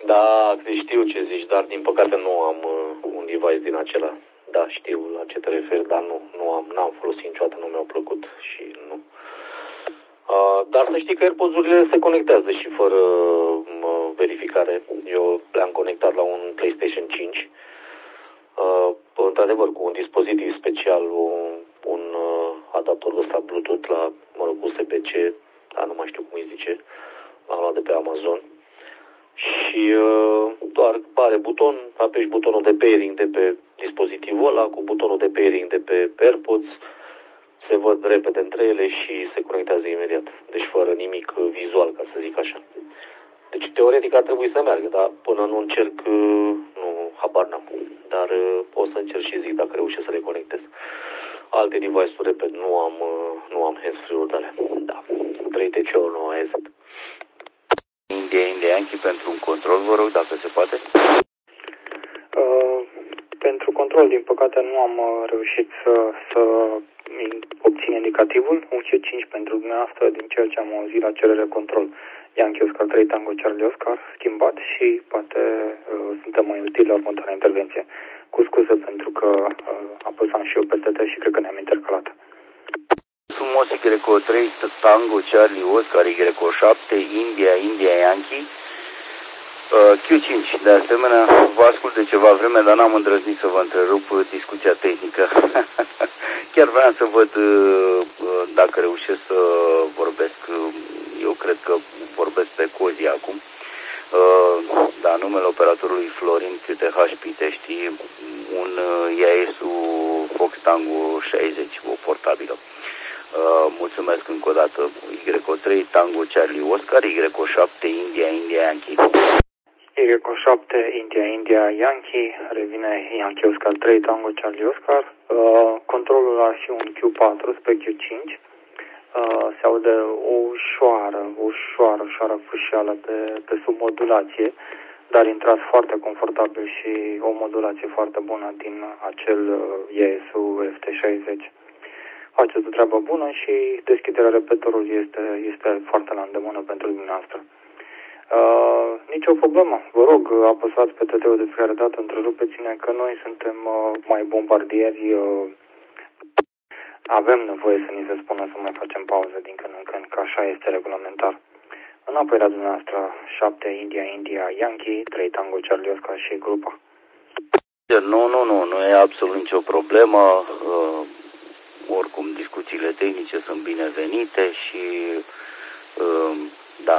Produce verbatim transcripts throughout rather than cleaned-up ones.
Da, știu ce zici, dar din păcate nu am uh, un device din acela. Da, știu la ce te referi, dar nu, nu am, n-am folosit niciodată, nu mi-au plăcut și nu. Uh, dar să știi că AirPods-urile se conectează și fără uh, verificare. Eu le-am conectat la un PlayStation cinci. Uh, într-adevăr, cu un dispozitiv special, un, un uh, adaptor ăsta Bluetooth la, mă rog, U S B C, dar nu mai știu cum îi zice, l-am luat de pe Amazon. Și uh, doar are buton, apeși butonul de pairing de pe dispozitivul ăla cu butonul de pairing de pe AirPods, se văd repede între ele și se conectează imediat. Deci fără nimic vizual, ca să zic așa. Deci teoretic ar trebui să meargă, dar până nu încerc, nu, habar n-am. Dar o să încerc și zic dacă reușesc să le conectez. Alte device-uri, repet, nu am, nu am hands-free-uri de alea. Da, trei T C-uri, nu A E Z. India, India Yankee pentru un control, vă rog, dacă se poate. Uh, pentru control, din păcate, nu am uh, reușit să, să obțin indicativul. Un C cinci pentru dumneavoastră, din ceea ce am auzit la cerere control. Yankee Oscar trei Tango Charlie Oscar, schimbat și poate uh, suntem mai utili la următoarea intervenție. Cu scuze pentru că uh, apăsam și eu pe T T și cred că ne-am intercalat. Frumos, Y trei Tango Charlie Oscar, Y șapte India, India Yankee, uh, Q cinci. De asemenea, vă ascult de ceva vreme, dar n-am îndrăznit să vă întrerup discuția tehnică. Chiar vreau să văd uh, dacă reușesc să vorbesc. Eu cred că vorbesc pe Cozi acum. Uh, da, numele operatorului Florin Q T H Pitești, un uh, I A S-u Fox Tango șaizeci, o portabilă. Uh, mulțumesc încă o dată. Y trei Tango Charlie Oscar, Y șapte India, India Yankee. Y șapte India, India Yankee, revine Yankee Oscar trei Tango Charlie Oscar. Uh, controlul ar fi un Q patru spre Q cinci. Uh, se aude o ușoară, ușoară, ușoară fâșială pe, pe submodulație, dar intrați foarte confortabil și o modulație foarte bună din acel uh, I A S-ul F T șaizeci. Faceți o treabă bună și deschiderea repettorului este, este foarte la îndemână pentru dumneavoastră. Uh, nici o problemă. Vă rog, apăsați pe T T-ul de fiecare dată, întrerupeți-ne că noi suntem uh, mai bombardieri. Uh, avem nevoie să ni se spună să mai facem pauză din când în când, că așa este regulamentar. Înapoi la dumneavoastră, șapte India, India, Yankee, trei Tango, Charlie Oscar și grupa. Nu, nu, nu, nu e absolut nicio problemă. Uh, oricum, discuțiile tehnice sunt binevenite și uh, da,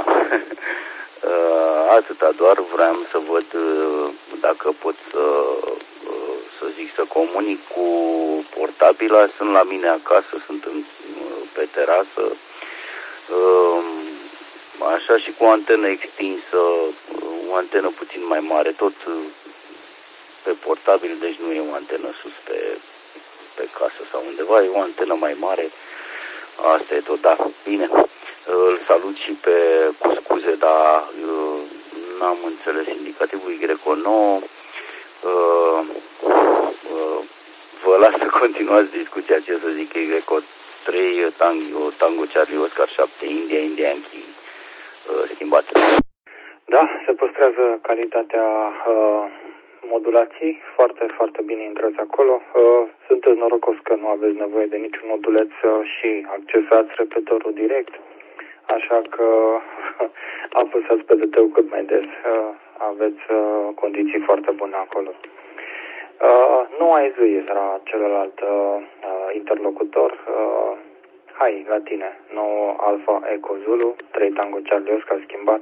uh, atâta doar vreau să văd uh, dacă pot să, uh, să zic, să comunic cu portabila. Sunt la mine acasă, sunt în, pe terasă, uh, așa, și cu o antenă extinsă, o antenă puțin mai mare, tot pe portabil, deci nu e o antenă sus pe, pe casă sau undeva, e o antenă mai mare. Asta e tot, da, bine. Îl salut și pe, cu scuze, dar n-am înțeles indicativul Y nouă. Vă las să continuați discuția, ce să zic, Y trei Tango, Tango Charlie Oscar șapte India, India Yankee schimbat. Da, se păstrează calitatea uh, modulației, foarte, foarte bine intrați acolo. Uh, sunteți norocos că nu aveți nevoie de niciun moduleț uh, și accesați repetorul direct, așa că apăsați pe D T-ul cât mai des. Uh, aveți uh, condiții foarte bune acolo. Uh, nu ai zis la celălalt uh, interlocutor. Uh, hai, la tine. nouă Alpha Echo Zulu, trei Tango Charlie Oscar schimbat.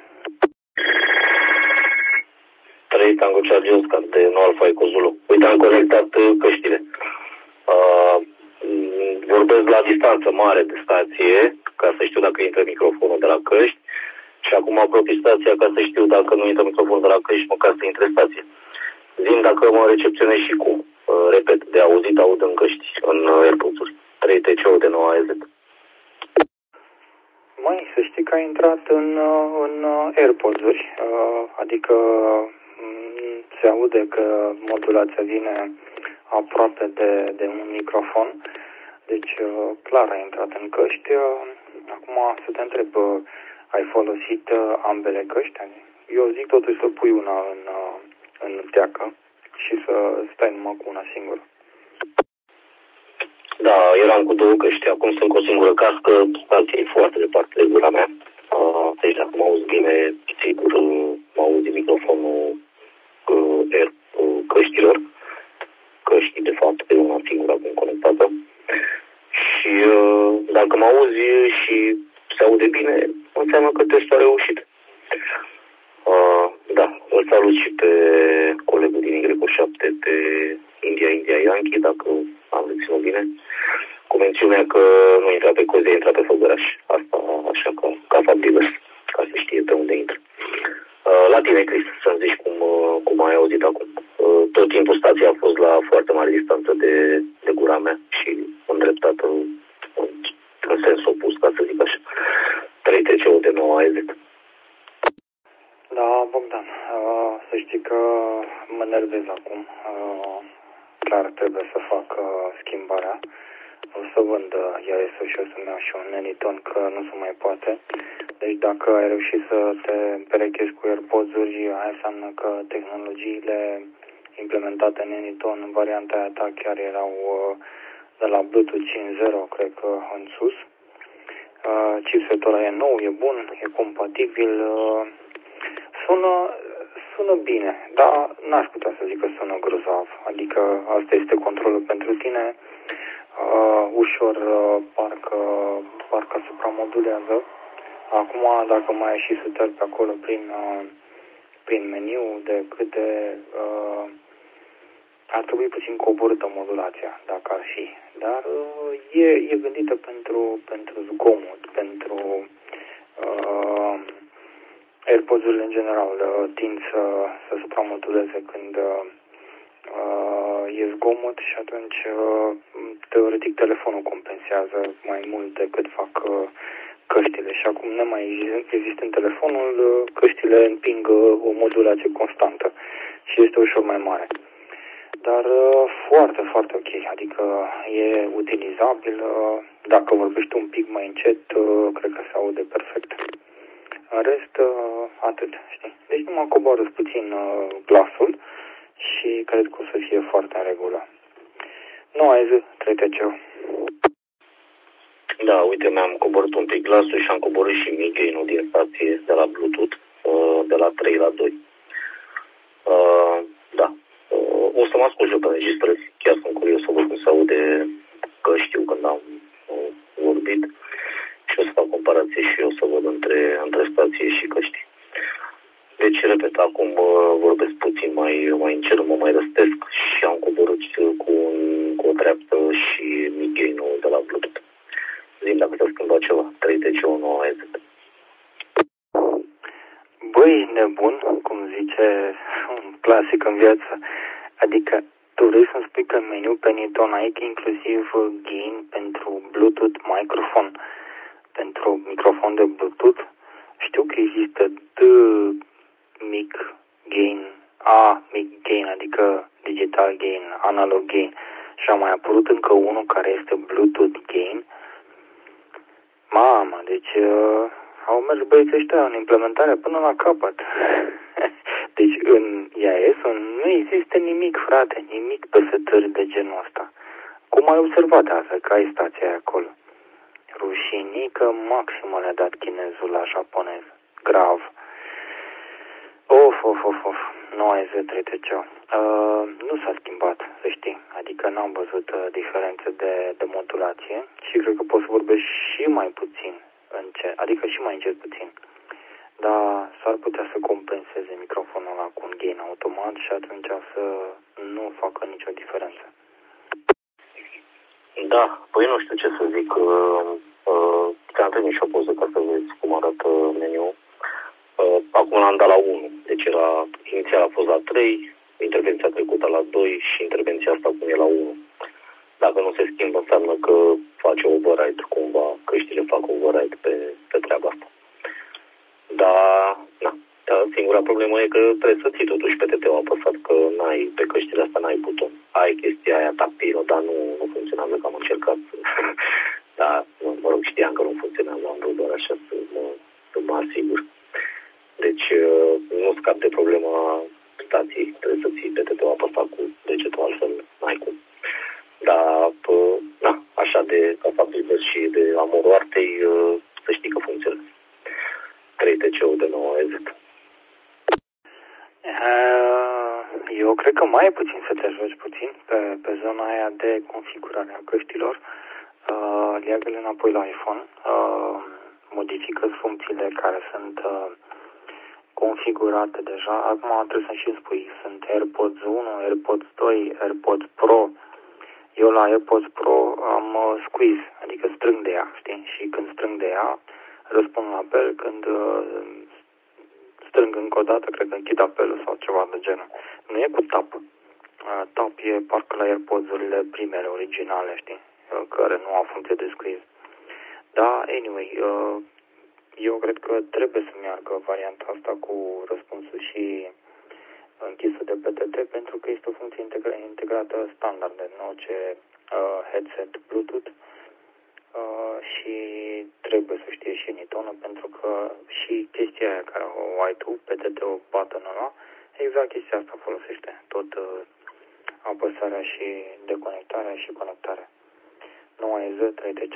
trei Tango Charlie Oscar de nouă Alpha Echo Zulu. Uite, am conectat căștile. Uh, vorbesc la distanță mare de stație, ca să știu dacă intră microfonul de la căști, și acum apropii stația ca să știu dacă nu intră microfonul de la căști, măcar să intre stație. Zim dacă mă recepționez și cum. Uh, repet, de auzit aud în căști, în AirPods-uri. trei T C-uri de nouă A E Z. Măi, să știi că ai intrat în, în AirPods-uri, adică se aude că modulația vine aproape de, de un microfon, deci clar ai intrat în căști. Acum să te întreb, ai folosit ambele căști? eu zic totuși să pui una în, în teacă și să stai numai cu una singură. Da, eram cu două căști, acum sunt cu o singură cască, stația e foarte departe de gura mea. Deci dacă mă auzi bine, sigur mă auzi microfonul Air căștilor, căștii de fapt de una singură acum conectată. Și dacă mă auzi și se aude bine, înseamnă că testul a reușit. Da, îl salut și pe colegul din Y șapte, pe India, India Yankee, dacă am reținut bine, cu mențiunea că nu intra pe Cozia, intra pe Făgăraș. Asta așa că, ca fapt divers, ca să știe pe unde intră. La tine, Chris, să-mi zici cum, cum ai auzit acum. Tot timpul stația a fost la foarte mare distanță de, de gura mea și îndreptată în, în sens opus, ca să zic așa. trei T C-ul de nouă A E Z. Da, Bogdan, uh, să știi că mă nervez acum. Uh, clar trebuie să fac uh, schimbarea. O să vând uh, I A S-ul și o să-mi iau și un Neniton, că nu se mai poate. Deci dacă ai reușit să te perechezi cu AirPods-uri, aia înseamnă că tehnologiile implementate în Neniton, în varianta aia ta, chiar erau uh, de la Bluetooth cinci punct zero, cred că în sus. Uh, chipsetul ăla e nou, e bun, e compatibil. Uh, Sună, sună bine, dar n-aș putea să zic că sună grozav. Adică asta este controlul pentru tine. Uh, ușor uh, parcă, parcă supramodulează. Acum, dacă mai ai și setări pe acolo prin, uh, prin meniu de câte... Uh, ar trebui puțin coborâtă modulația, dacă ar fi. Dar uh, e, e gândită pentru, pentru zgomot, pentru... Uh, AirPods-urile în general uh, tind să, să supramoduleze când uh, e zgomot și atunci uh, teoretic telefonul compensează mai mult decât fac uh, căștile. Și acum nemai existând telefonul, uh, căștile împing uh, o modulație constantă și este ușor mai mare. Dar uh, foarte, foarte ok, adică e utilizabil. Uh, dacă vorbești un pic mai încet, uh, cred că se aude perfect. În rest, uh, atât, știi? Deci numai coborâți puțin uh, glasul și cred că o să fie foarte în regulă. Nu ai zi, trei T C-ul. Da, uite, mi-am coborât un pic glasul și am coborât și mid-gain-ul din stație de la Bluetooth, uh, de la trei la doi. Uh, da, uh, o să mă ascult eu pe înregistrări. Chiar sunt curios să văd cum se aude, că știu când am uh, vorbit. Și o să fac comparație și eu să văd între, între stație și căști. Deci, repet, acum uh, vorbesc puțin mai, mai încet, mă mai răstesc și am coborât cu, un, cu o treaptă și mid-gain-ul de la Bluetooth. Zi-mi dacă s-a schimbat ceva. trei T C-ul nouă A E Z. Băi, nebun, cum zice un clasic în viață. Adică, tu vrei să-mi spui că în meniu pe Neniton ai inclusiv gain pentru Bluetooth microfon, pentru microfon de Bluetooth? Știu că există D mic gain, A mic gain, adică digital gain, analog gain. Și a mai apărut încă unul care este Bluetooth gain. Mamă, deci uh, au mers băieții ăștia în implementare până la capăt. Deci în I A S nu există nimic, frate, nimic pe setări de genul ăsta. Cum ai observat asta, că ai stația aia acolo? Rușinică maximă le-a dat chinezul la japonez. Grav. Of, of, of, of. Nu ai Z trei T C. Uh, nu s-a schimbat, să știi. Adică n-am văzut uh, diferențe de, de modulație și cred că poți să vorbești și mai puțin încet, adică și mai încet puțin. Dar s-ar putea să compenseze microfonul ăla cu un gain automat și atunci să nu facă nicio diferență. Da, păi nu știu ce să zic. Uh, uh, ți-am trimis și o poză ca să vezi cum arată meniul. Uh, acum l-am dat la unu, deci era, inițial a fost la trei, intervenția trecută la doi și intervenția asta acum e la unu. Dacă nu se schimbă, înseamnă că face override cumva, căștile fac override pe, pe treaba asta. Dar, na, dar singura problemă e că trebuie să ții totuși pe T T-ul apăsat, că n-ai, pe căștile astea n-ai buton. Ai chestia aia tactilă, dar nu, nu funcționează, că am încercat. Dar, mă rog, știam că nu funcționează, am vrut doar așa să mă, să mă asigur. Deci, nu cap de problema stației. Trebuie să ții P T T-ul apăsat cu degetul, altfel n-ai cum. Dar, pă, na, așa de capabil și de amorul artei, să știi că funcționează. trei T C-ul de nouă E Z. Eu cred că mai e puțin să te joci puțin pe, pe zona aia de configurare a căștilor. Uh, leagă-le înapoi la iPhone, uh, modifică funcțiile care sunt uh, configurate deja. Acum trebuie să-mi și spui, sunt AirPods unu, AirPods doi, AirPods Pro. Eu la AirPods Pro am uh, squeeze, adică strâng de ea, știi? Și când strâng de ea, răspund la apel, când uh, strâng încă o dată, cred că închid apelul sau ceva de genul. Nu e cu tap. Uh, tap e parcă la AirPods-urile primele, originale, știi? Uh, care nu au funcție de squeeze. Da, anyway, uh, eu cred că trebuie să meargă varianta asta cu răspunsul și închisul de P T T, pentru că este o funcție integra- integrată standard în orice uh, headset Bluetooth uh, și trebuie să știe și Nitonă, pentru că și chestia aia care o ai tu, P T T-ul button ăla, exact chestia asta folosește, tot uh, apăsarea și deconectarea și conectarea. nouă E Z, trei T C.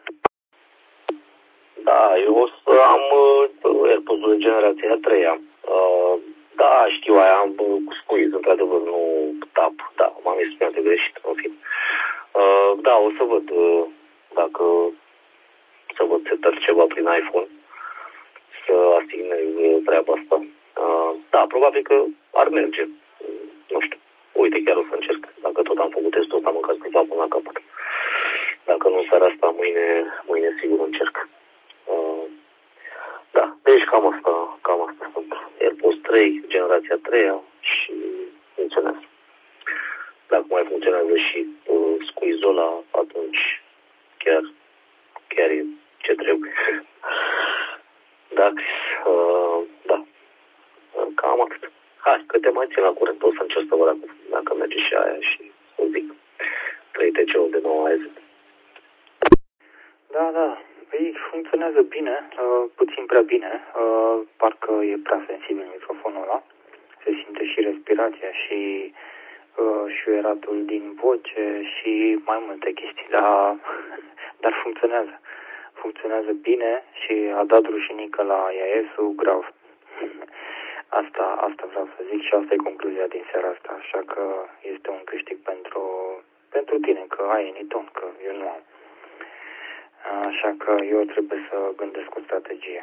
Da, eu o să am uh, AirPods-ul de generația a treia. Uh, da, știu, aia am uh, cu squeeze, într-adevăr, nu tap. Da, m-am exprimat de greșit, în fine. Uh, da, o să văd uh, dacă să văd setări ceva prin iPhone, să asignez uh, treaba asta. Uh, da, probabil că ar merge. Uh, nu știu. Uite, chiar o să încerc. Dacă tot am făcut testul ăsta, măcar să-l fac până la capăt. Dacă nu seara asta, mâine, mâine sigur încerc. Uh, da, deci cam asta, cam asta sunt. AirPods trei, generația a treia și funcționează. Dacă mai funcționează și uh, squeeze-ul ăla, atunci chiar, chiar e ce trebuie. Da, Chris, uh, da, uh, cam atât. Hai, că te mai țin la curent, o să încerc să văd dacă, dacă merge și aia și o zic. trei T C-ul de nouă E Z. Da, da. Păi funcționează bine, uh, puțin prea bine, uh, parcă e prea sensibil microfonul ăla, se simte și respirația și uh, șuieratul din voce și mai multe chestii, dar, dar funcționează. Funcționează bine și a dat rușinică la I A S-ul grav. Asta, asta vreau să zic și asta e concluzia din seara asta, așa că este un câștig pentru, pentru tine, că ai Niton, că eu nu am. Așa că eu trebuie să gândesc o strategie.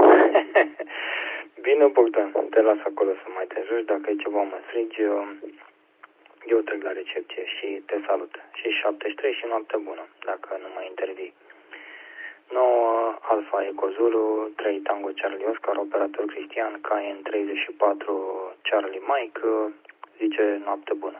Bine, Bogdan, te las acolo să mai te joci. Dacă e ceva mă strigi, eu trec la recepție și te salut. Și șaptezeci și trei și noapte bună, dacă nu mai intervii. nouă Alfa Eco Zulu, trei Tango Charlie Oscar, operator Cristian, Cayenne treizeci și patru Charlie Mike, zice noapte bună.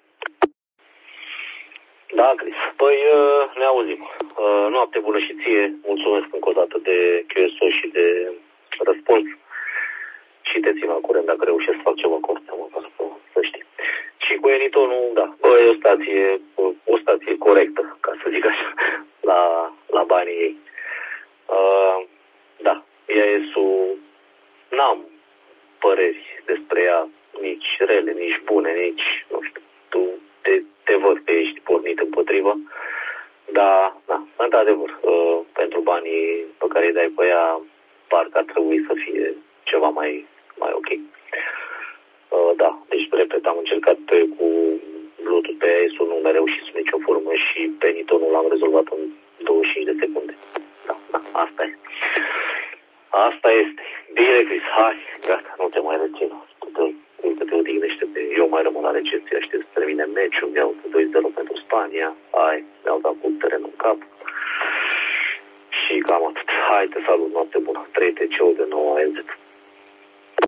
Da, Chris. Păi ne auzim. Noapte bună și ție. Mulțumesc încă o dată de Q S O și de răspuns. Și te țin la curent dacă reușesc să fac ceva corect, măcar să, să știi. Și cu Enitonul, da, bă, e o stație, o stație corectă, ca să zic așa, la, la banii ei. Uh, da, I A S-ul, n-am păreri despre ea, nici rele, nici bune, nici, nu știu, tu te, te văd că ești pornit împotriva, dar, da, într-adevăr, uh, pentru banii pe care îi dai pe ea, parcă ar trebui să fie ceva mai, mai ok. Uh, da, deci, repet, am încercat pe, cu Bluetooth pe I A S-ul, nu mi-a reușit sub nicio formă și pe Nitonul l-am rezolvat în douăzeci și cinci de secunde. Da, da, asta e. Asta este. Bine, Chris, hai, gata, nu te mai rețin. Încă te odihnește, eu mai rămân la recepție, aștept să termine meciul, mi-au doi zero pentru Spania, hai, mi-au dat cu terenul în cap. Și cam atât. Hai, te salut, noapte bună. trei T C-ul de nouă E Z.